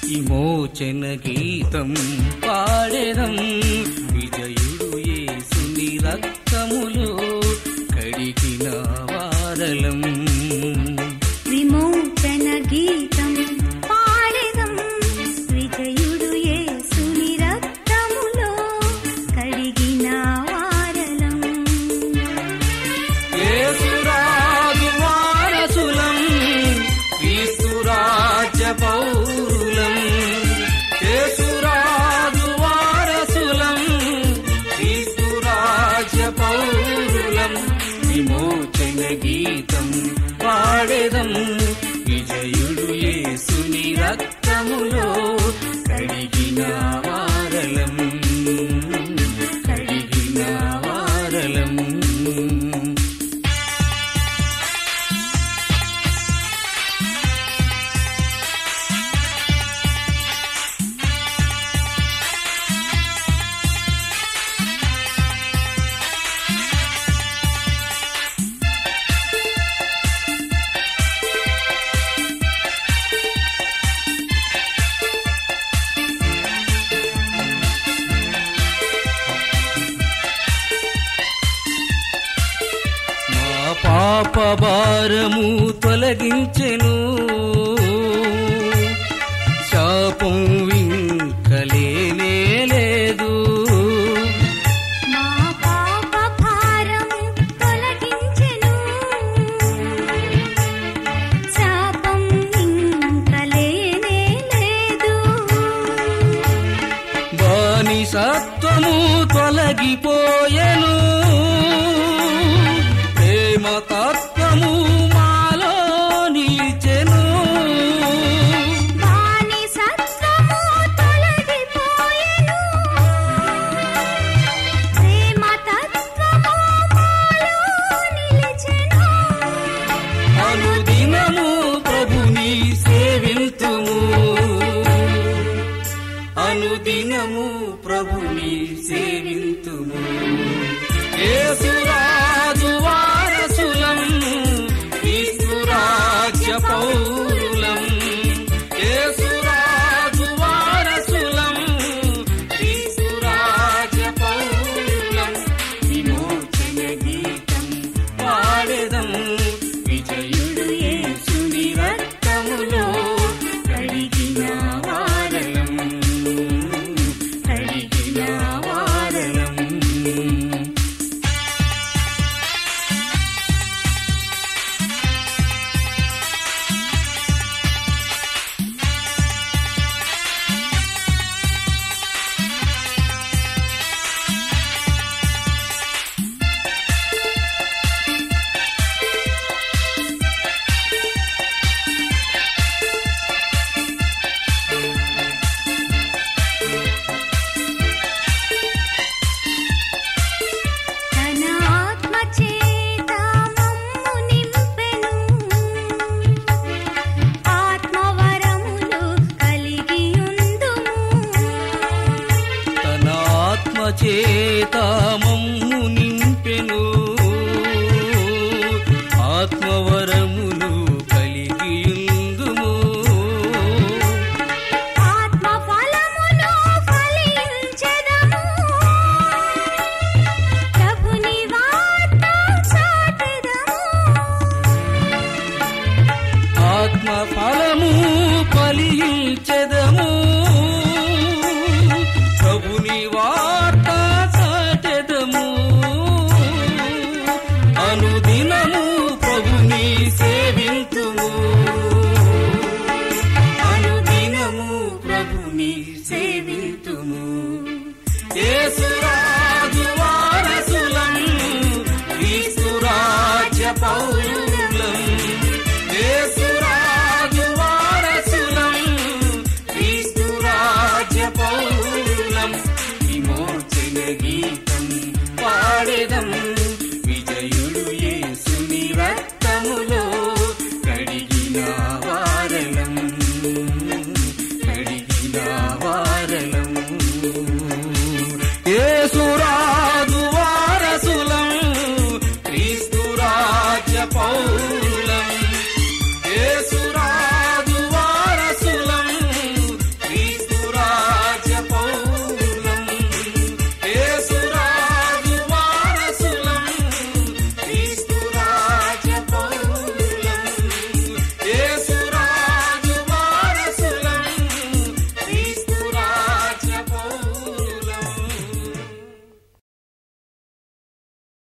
విమోచన గీతం పాడెదం విజయుడు యేసుని రక్తములో కడిగిన వారలం. విమోచన గీతం పాడెదం విజయుడు యేసుని రక్తములో కడిగిన వారలం. యేసురాజు వారసులం క్రీస్తు రాజ్య పౌరులం. యేసురాజు వారసులం క్రీస్తు రాజ్య పౌరులం. విమోచన గీతం పాడెదం విజయుడు యేసుని రక్తములో కడిగిన వారలం, కడిగిన వారలం. పాప భారము తొలగించెను, శాపం ఇంకలేనే లేదు. మా పాప భారము తొలగించెను, శాపం ఇంకలేనే లేదు. బానిసత్వము తొలగిపోయెను, తత్వము మాలో నిలిచెను. బానిసత్వము తొలగిపోయెను, ప్రేమ తత్వము మాలో నిలిచెను. అనుదినము ప్రభుని సేవింతుము, అనుదినము ప్రభుని సేవింతుము. యేసురాజు వారసులం క్రీస్తు రాజ్య పౌరులం. యేసురాజు వారసులం క్రీస్తు రాజ్య పౌరులం. విమోచన గీతం పాడెదం విజయుడు యేసుని రక్తములో కడిగిన వారలం, కడిగిన వారలం. చేత మమ్ము నింపెను, ఆత్మవరములు కలిగియుందుము. ఆత్మఫలములు ఫలించెదము, ప్రభుని వార్త చాటెదము. ఆత్మఫలము ఫలించెదము, ప్రభుని వార్త చాటెదము. అనుదినము ప్రభుని సేవింతుము, అనుదినము ప్రభుని సేవింతుము. యేసురాజు వారసులం క్రీస్తు రాజ్య పౌరులం. యేసురాజు వారసులం క్రీస్తు రాజ్య పౌరులం. విమోచన గీతం పాడెదం విజయుడు యేసుని రక్తములో కడిగిన వారలం, కడిగిన వారలం. యేసురాజు వారసులం క్రీస్తు రాజ్య పౌరులం.